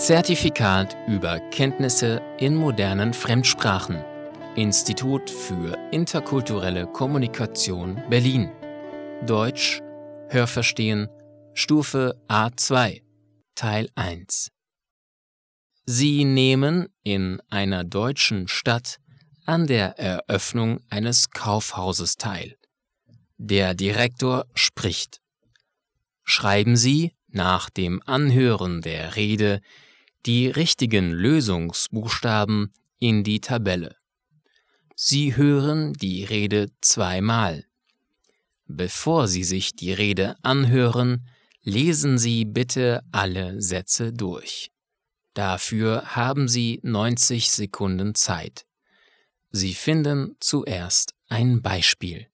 Zertifikat über Kenntnisse in modernen Fremdsprachen. Institut für interkulturelle Kommunikation Berlin. Deutsch, Hörverstehen, Stufe A2, Teil 1. Sie nehmen in einer deutschen Stadt an der Eröffnung eines Kaufhauses teil. Der Direktor spricht. Schreiben Sie nach dem Anhören der Rede die richtigen Lösungsbuchstaben in die Tabelle. Sie hören die Rede zweimal. Bevor Sie sich die Rede anhören, lesen Sie bitte alle Sätze durch. Dafür haben Sie 90 Sekunden Zeit. Sie finden zuerst ein Beispiel.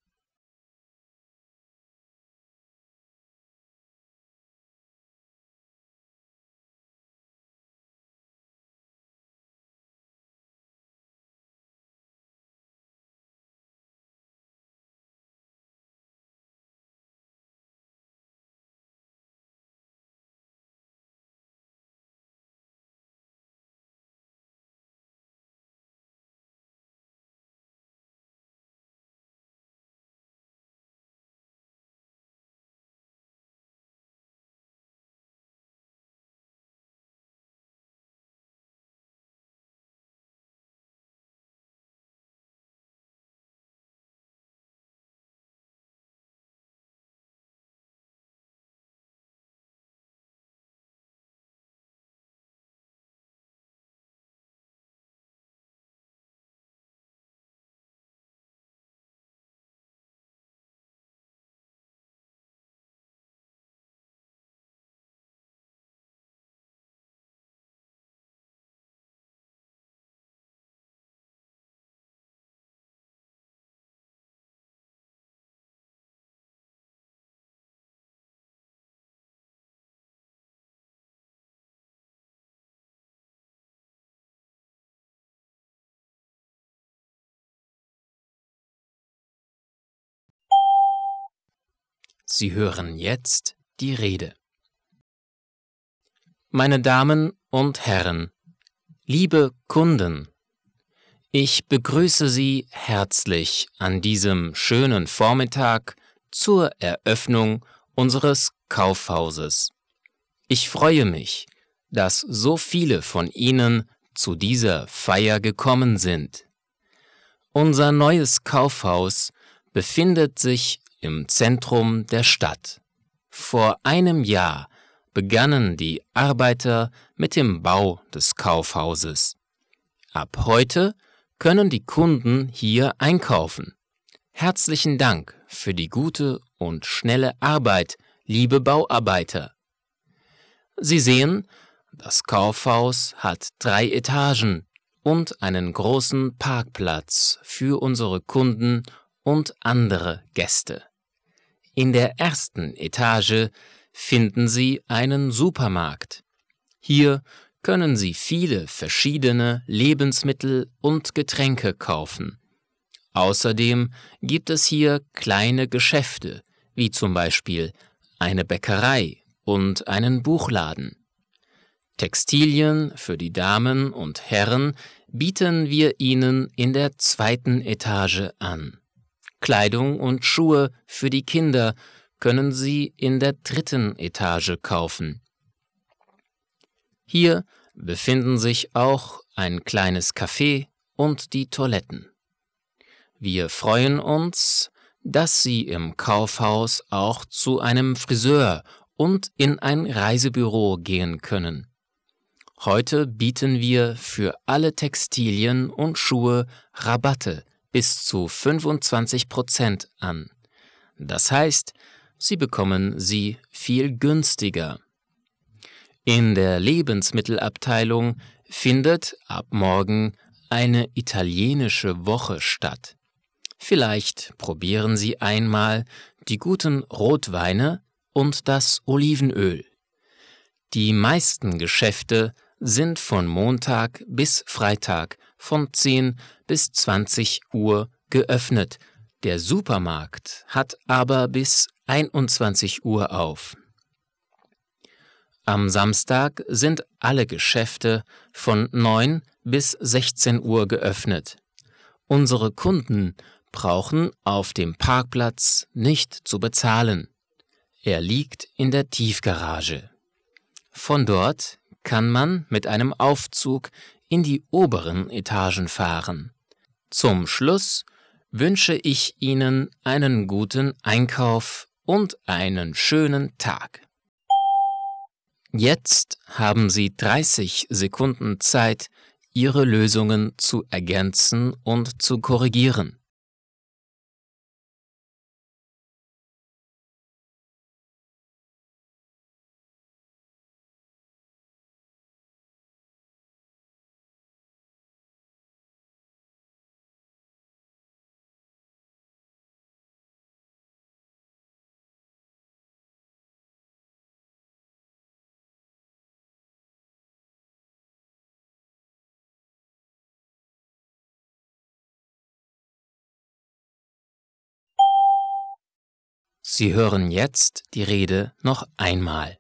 Sie hören jetzt die Rede. Meine Damen und Herren, liebe Kunden, ich begrüße Sie herzlich an diesem schönen Vormittag zur Eröffnung unseres Kaufhauses. Ich freue mich, dass so viele von Ihnen zu dieser Feier gekommen sind. Unser neues Kaufhaus befindet sich im Zentrum der Stadt. Vor einem Jahr begannen die Arbeiter mit dem Bau des Kaufhauses. Ab heute können die Kunden hier einkaufen. Herzlichen Dank für die gute und schnelle Arbeit, liebe Bauarbeiter. Sie sehen, das Kaufhaus hat 3 Etagen und einen großen Parkplatz für unsere Kunden und andere Gäste. In der ersten Etage finden Sie einen Supermarkt. Hier können Sie viele verschiedene Lebensmittel und Getränke kaufen. Außerdem gibt es hier kleine Geschäfte, wie zum Beispiel eine Bäckerei und einen Buchladen. Textilien für die Damen und Herren bieten wir Ihnen in der 2. Etage an. Kleidung und Schuhe für die Kinder können Sie in der 3. Etage kaufen. Hier befinden sich auch ein kleines Café und die Toiletten. Wir freuen uns, dass Sie im Kaufhaus auch zu einem Friseur und in ein Reisebüro gehen können. Heute bieten wir für alle Textilien und Schuhe Rabatte bis zu 25% an. Das heißt, Sie bekommen sie viel günstiger. In der Lebensmittelabteilung findet ab morgen eine italienische Woche statt. Vielleicht probieren Sie einmal die guten Rotweine und das Olivenöl. Die meisten Geschäfte sind von Montag bis Freitag von 10 bis 20 Uhr geöffnet. Der Supermarkt hat aber bis 21 Uhr auf. Am Samstag sind alle Geschäfte von 9 bis 16 Uhr geöffnet. Unsere Kunden brauchen auf dem Parkplatz nicht zu bezahlen. Er liegt in der Tiefgarage. Von dort kann man mit einem Aufzug in die oberen Etagen fahren. Zum Schluss wünsche ich Ihnen einen guten Einkauf und einen schönen Tag. Jetzt haben Sie 30 Sekunden Zeit, Ihre Lösungen zu ergänzen und zu korrigieren. Sie hören jetzt die Rede noch einmal.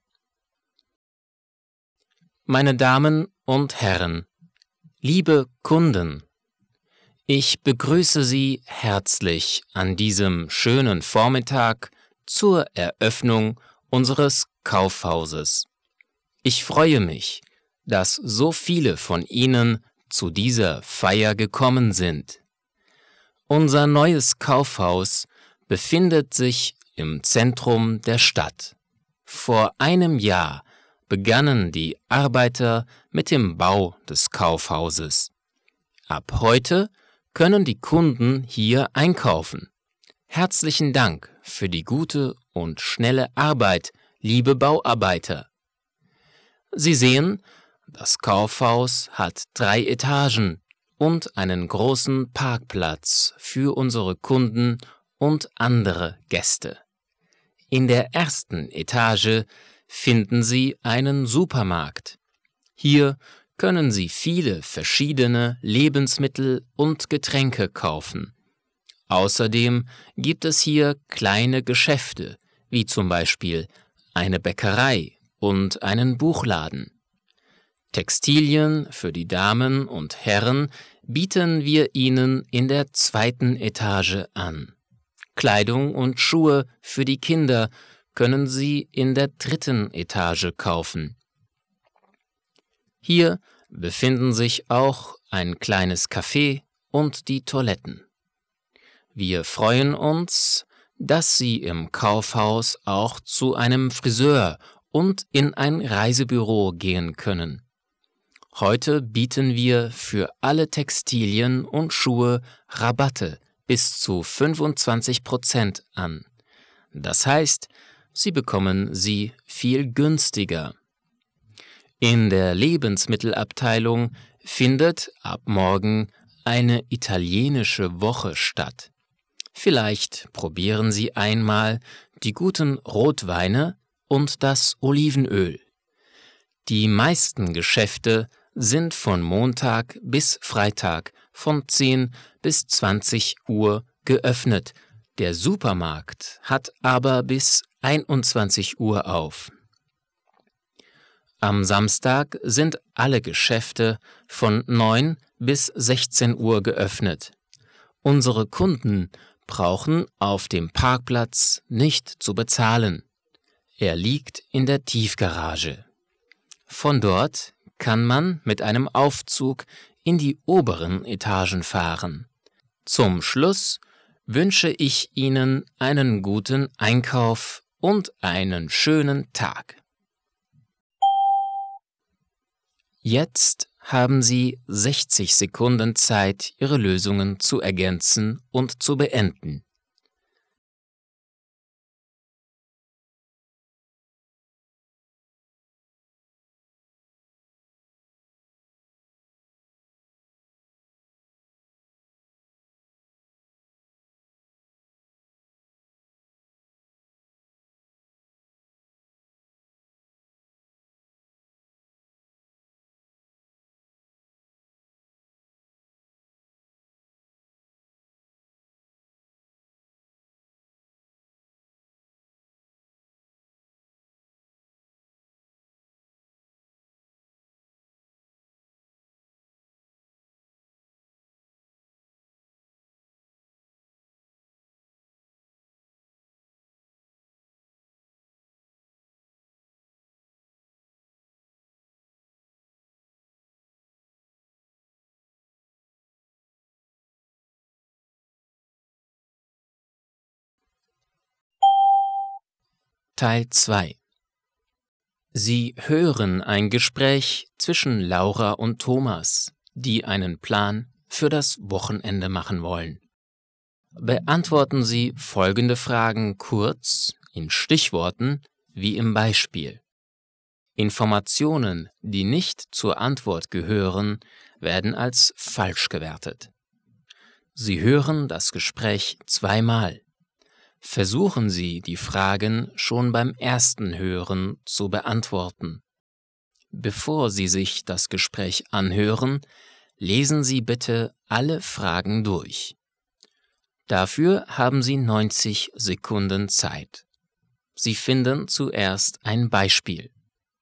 Meine Damen und Herren, liebe Kunden, ich begrüße Sie herzlich an diesem schönen Vormittag zur Eröffnung unseres Kaufhauses. Ich freue mich, dass so viele von Ihnen zu dieser Feier gekommen sind. Unser neues Kaufhaus befindet sich im Zentrum der Stadt. Vor einem Jahr begannen die Arbeiter mit dem Bau des Kaufhauses. Ab heute können die Kunden hier einkaufen. Herzlichen Dank für die gute und schnelle Arbeit, liebe Bauarbeiter. Sie sehen, das Kaufhaus hat 3 Etagen und einen großen Parkplatz für unsere Kunden und andere Gäste. In der ersten Etage finden Sie einen Supermarkt. Hier können Sie viele verschiedene Lebensmittel und Getränke kaufen. Außerdem gibt es hier kleine Geschäfte, wie zum Beispiel eine Bäckerei und einen Buchladen. Textilien für die Damen und Herren bieten wir Ihnen in der zweiten Etage an. Kleidung und Schuhe für die Kinder können Sie in der dritten Etage kaufen. Hier befinden sich auch ein kleines Café und die Toiletten. Wir freuen uns, dass Sie im Kaufhaus auch zu einem Friseur und in ein Reisebüro gehen können. Heute bieten wir für alle Textilien und Schuhe Rabatte bis zu 25% an. Das heißt, Sie bekommen sie viel günstiger. In der Lebensmittelabteilung findet ab morgen eine italienische Woche statt. Vielleicht probieren Sie einmal die guten Rotweine und das Olivenöl. Die meisten Geschäfte sind von Montag bis Freitag von 10 bis 20 Uhr geöffnet. Der Supermarkt hat aber bis 21 Uhr auf. Am Samstag sind alle Geschäfte von 9 bis 16 Uhr geöffnet. Unsere Kunden brauchen auf dem Parkplatz nicht zu bezahlen. Er liegt in der Tiefgarage. Von dort kann man mit einem Aufzug in die oberen Etagen fahren. Zum Schluss wünsche ich Ihnen einen guten Einkauf und einen schönen Tag. Jetzt haben Sie 60 Sekunden Zeit, Ihre Lösungen zu ergänzen und zu beenden. Teil 2. Sie hören ein Gespräch zwischen Laura und Thomas, die einen Plan für das Wochenende machen wollen. Beantworten Sie folgende Fragen kurz, in Stichworten, wie im Beispiel. Informationen, die nicht zur Antwort gehören, werden als falsch gewertet. Sie hören das Gespräch zweimal. Versuchen Sie, die Fragen schon beim ersten Hören zu beantworten. Bevor Sie sich das Gespräch anhören, lesen Sie bitte alle Fragen durch. Dafür haben Sie 90 Sekunden Zeit. Sie finden zuerst ein Beispiel.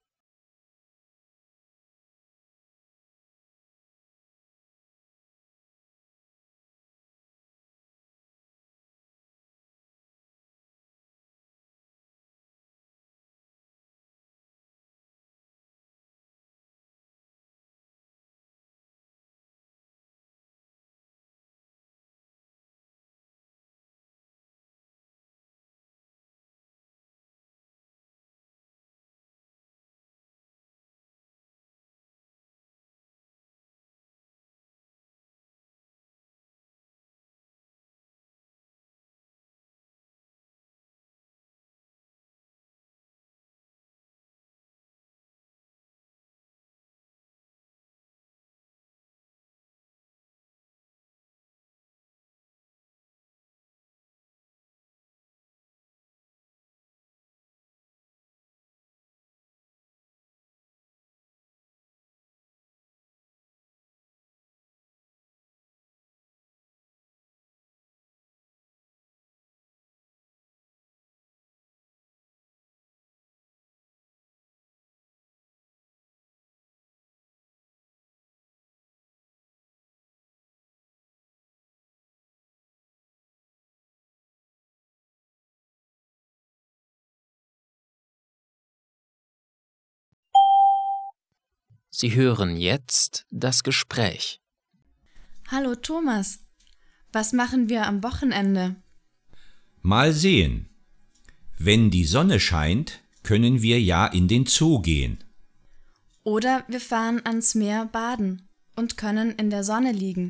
Sie hören jetzt das Gespräch. Hallo Thomas, was machen wir am Wochenende? Mal sehen. Wenn die Sonne scheint, können wir ja in den Zoo gehen. Oder wir fahren ans Meer baden und können in der Sonne liegen.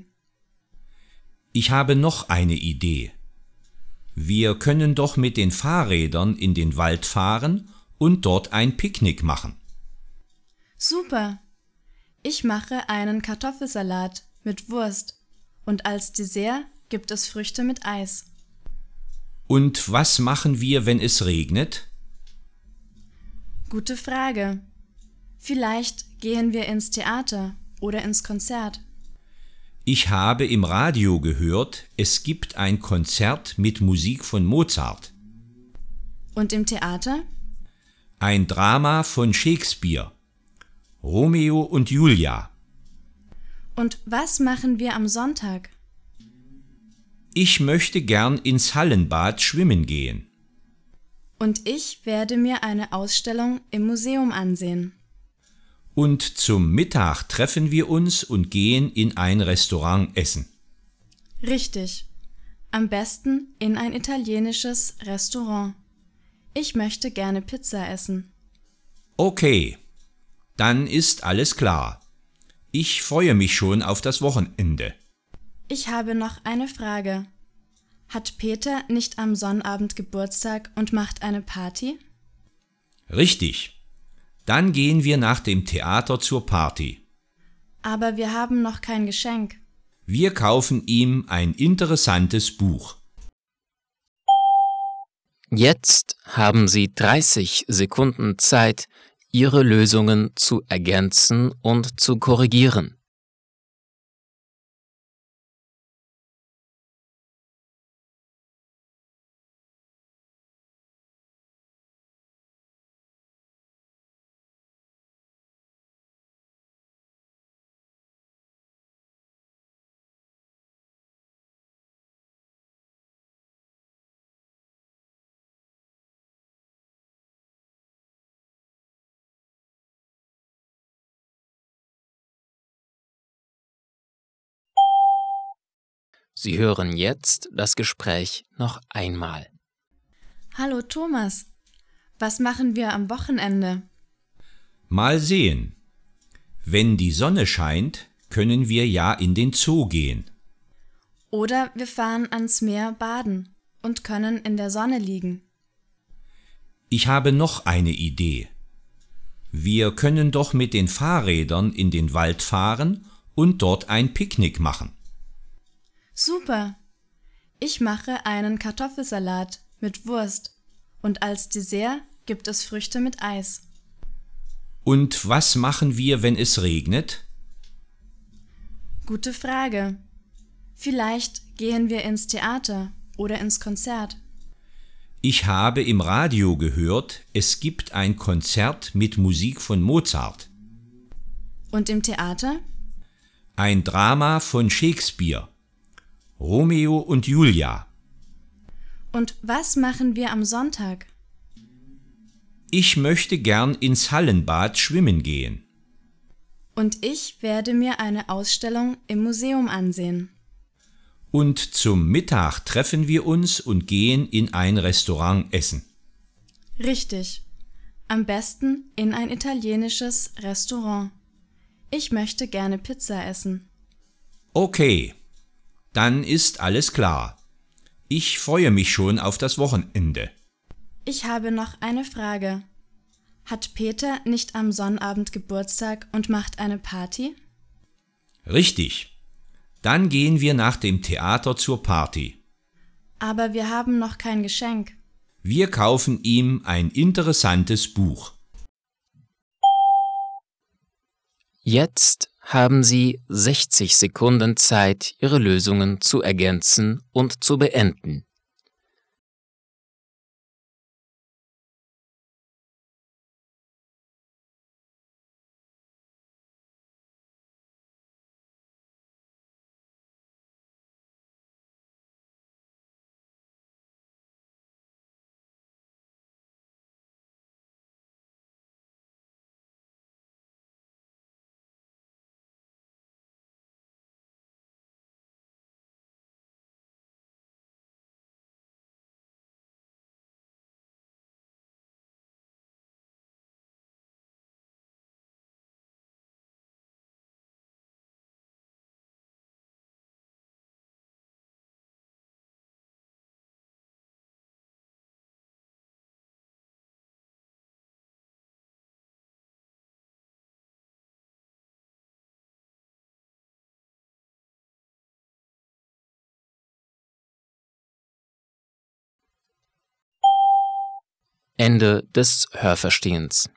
Ich habe noch eine Idee. Wir können doch mit den Fahrrädern in den Wald fahren und dort ein Picknick machen. Super! Ich mache einen Kartoffelsalat mit Wurst und als Dessert gibt es Früchte mit Eis. Und was machen wir, wenn es regnet? Gute Frage. Vielleicht gehen wir ins Theater oder ins Konzert. Ich habe im Radio gehört, es gibt ein Konzert mit Musik von Mozart. Und im Theater? Ein Drama von Shakespeare. Romeo und Julia. Und was machen wir am Sonntag? Ich möchte gern ins Hallenbad schwimmen gehen. Und ich werde mir eine Ausstellung im Museum ansehen. Und zum Mittag treffen wir uns und gehen in ein Restaurant essen. Richtig. Am besten in ein italienisches Restaurant. Ich möchte gerne Pizza essen. Okay, dann ist alles klar. Ich freue mich schon auf das Wochenende. Ich habe noch eine Frage. Hat Peter nicht am Sonnabend Geburtstag und macht eine Party? Richtig. Dann gehen wir nach dem Theater zur Party. Aber wir haben noch kein Geschenk. Wir kaufen ihm ein interessantes Buch. Jetzt haben Sie 30 Sekunden Zeit, Ihre Lösungen zu ergänzen und zu korrigieren. Sie hören jetzt das Gespräch noch einmal. Hallo Thomas, Was machen wir am Wochenende? Mal sehen. Wenn die Sonne scheint, können wir ja in den Zoo gehen. Oder wir fahren ans Meer baden und können in der Sonne liegen. Ich habe noch eine Idee. Wir können doch mit den Fahrrädern in den Wald fahren und dort ein Picknick machen. Super! Ich mache einen Kartoffelsalat mit Wurst und als Dessert gibt es Früchte mit Eis. Und was machen wir, wenn es regnet? Gute Frage. Vielleicht gehen wir ins Theater oder ins Konzert. Ich habe im Radio gehört, es gibt ein Konzert mit Musik von Mozart. Und im Theater? Ein Drama von Shakespeare. Romeo und Julia. Und was machen wir am Sonntag? Ich möchte gern ins Hallenbad schwimmen gehen. Und ich werde mir eine Ausstellung im Museum ansehen. Und zum Mittag treffen wir uns und gehen in ein Restaurant essen. Richtig. Am besten in ein italienisches Restaurant. Ich möchte gerne Pizza essen. Okay, dann ist alles klar. Ich freue mich schon auf das Wochenende. Ich habe noch eine Frage. Hat Peter nicht am Sonnabend Geburtstag und macht eine Party? Richtig. Dann gehen wir nach dem Theater zur Party. Aber wir haben noch kein Geschenk. Wir kaufen ihm ein interessantes Buch. Jetzt haben Sie 60 Sekunden Zeit, Ihre Lösungen zu ergänzen und zu beenden. Ende des Hörverstehens.